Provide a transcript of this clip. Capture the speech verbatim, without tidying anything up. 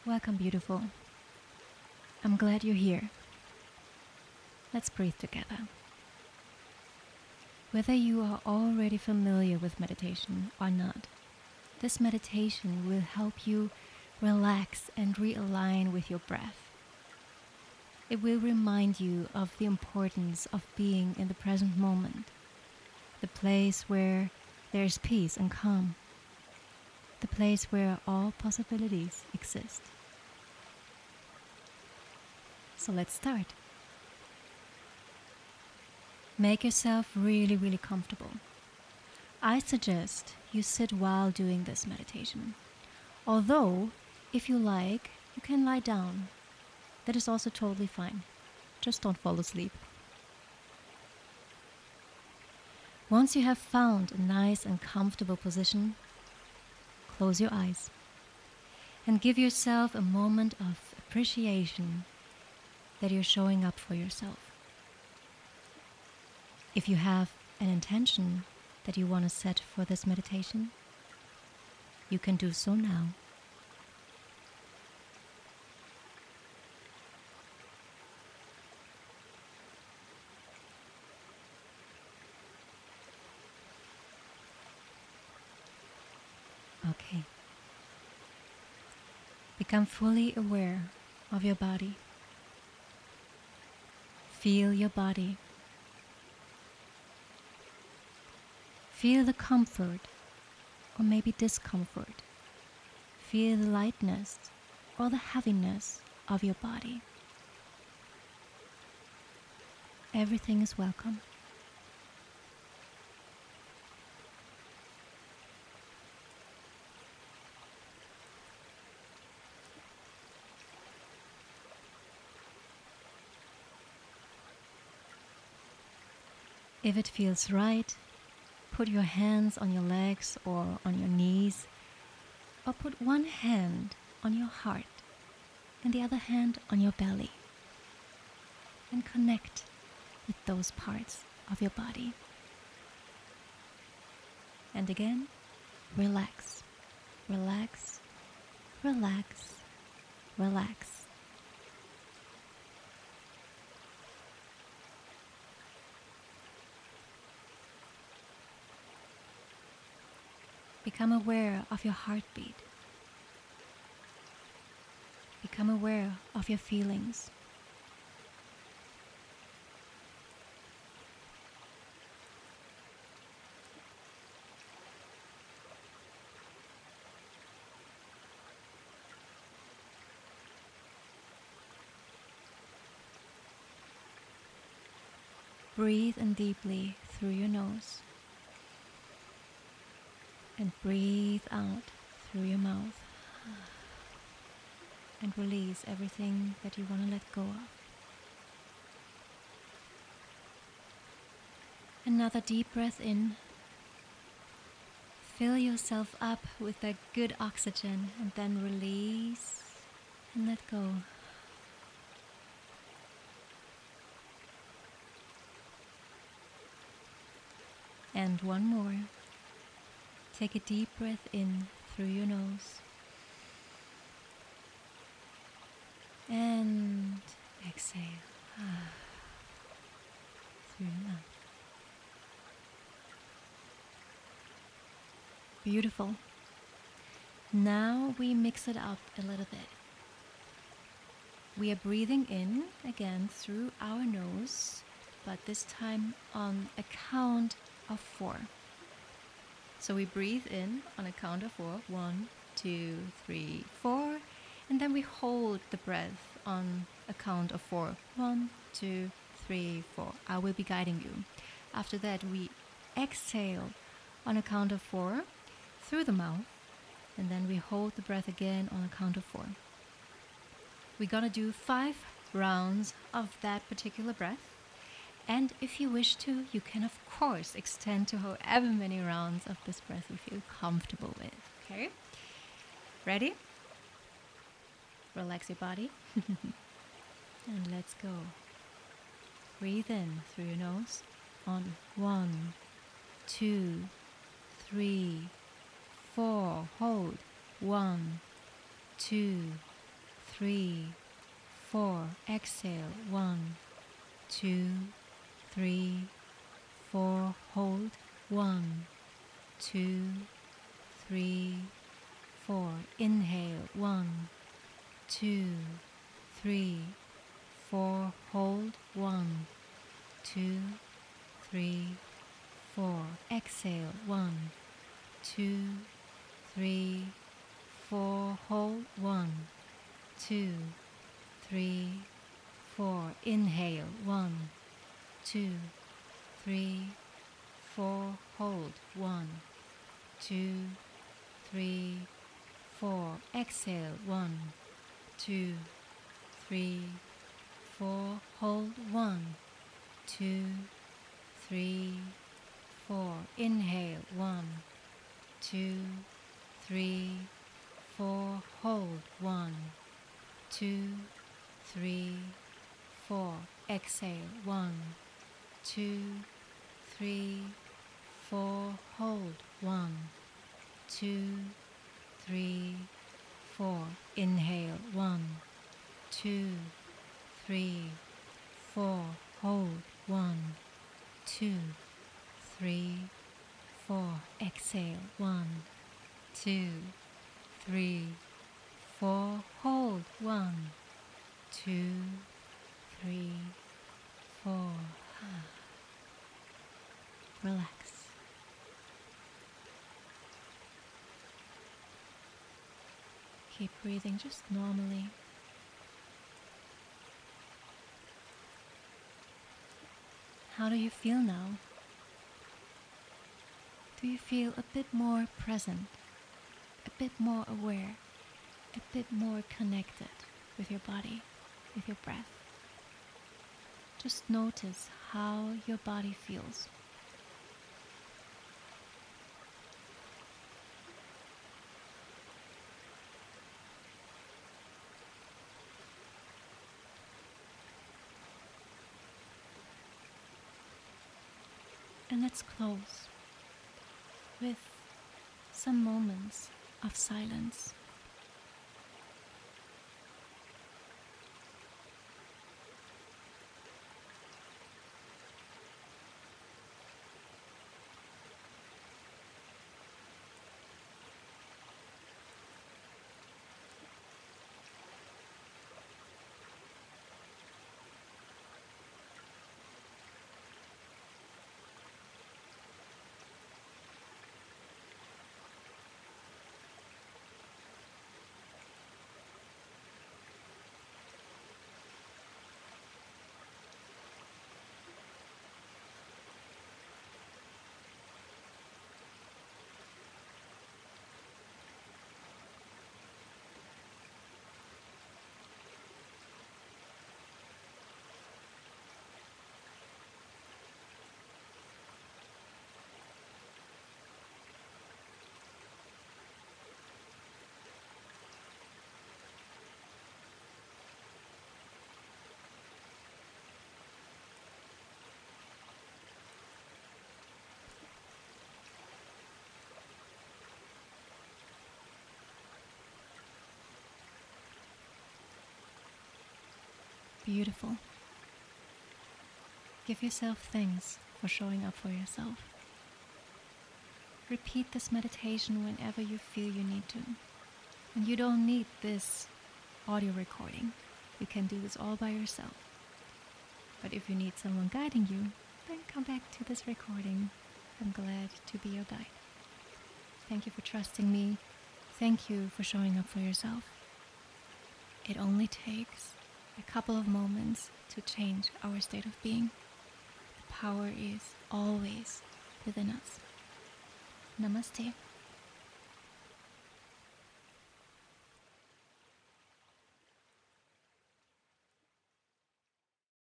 Welcome, beautiful. I'm glad you're here. Let's breathe together. Whether you are already familiar with meditation or not, this meditation will help you relax and realign with your breath. It will remind you of the importance of being in the present moment, the place where there's peace and calm, the place where all possibilities exist. So let's start. Make yourself really, really comfortable. I suggest you sit while doing this meditation. Although, if you like, you can lie down. That is also totally fine. Just don't fall asleep. Once you have found a nice and comfortable position, close your eyes and give yourself a moment of appreciation that you're showing up for yourself. If you have an intention that you want to set for this meditation, you can do so now. Okay. Become fully aware of your body. Feel your body. Feel the comfort or maybe discomfort. Feel the lightness or the heaviness of your body. Everything is welcome. If it feels right, put your hands on your legs or on your knees, or put one hand on your heart and the other hand on your belly, and connect with those parts of your body. And again, relax, relax, relax, relax. Become aware of your heartbeat. Become aware of your feelings. Breathe in deeply through your nose. And breathe out through your mouth. And release everything that you want to let go of. Another deep breath in. Fill yourself up with that good oxygen and then release and let go. And one more. Take a deep breath in through your nose. And exhale through your mouth. Beautiful. Now we mix it up a little bit. We are breathing in again through our nose, but this time on a count of four. So we breathe in on a count of four. One, two, three, four. And then we hold the breath on a count of four. One, two, three, four. I will be guiding you. After that, we exhale on a count of four through the mouth. And then we hold the breath again on a count of four. We're gonna do five rounds of that particular breath. And if you wish to, you can of course extend to however many rounds of this breath you feel comfortable with. Okay? Ready? Relax your body. And let's go. Breathe in through your nose on one, two, three, four. Hold. One, two, three, four. Exhale. One, two, three, four. Hold. One, two, three, four. Inhale. One, two, three, four. Hold. One, two, three, four. Exhale. One, two, three, four. Hold. One, two, three, four. Inhale. One, two, three, four. Hold. One, two, three, four. Exhale. One, two, three, four. Hold. One, two, three, four. Inhale. One, two, three, four. Hold. One, two, three, four. Exhale. One, two, three, four. Hold. One, two, three, four. Inhale. One, two, three, four. Hold. One, two, three, four. Exhale. One, two, three, four. Hold. One, two, three, four. Relax. Keep breathing just normally. How do you feel now? Do you feel a bit more present, a bit more aware, a bit more connected with your body, with your breath? Just notice how your body feels. And let's close with some moments of silence. Beautiful. Give yourself thanks for showing up for yourself. Repeat this meditation whenever you feel you need to. And you don't need this audio recording. You can do this all by yourself. But if you need someone guiding you, then come back to this recording. I'm glad to be your guide. Thank you for trusting me. Thank you for showing up for yourself. It only takes a couple of moments to change our state of being. The power is always within us. Namaste.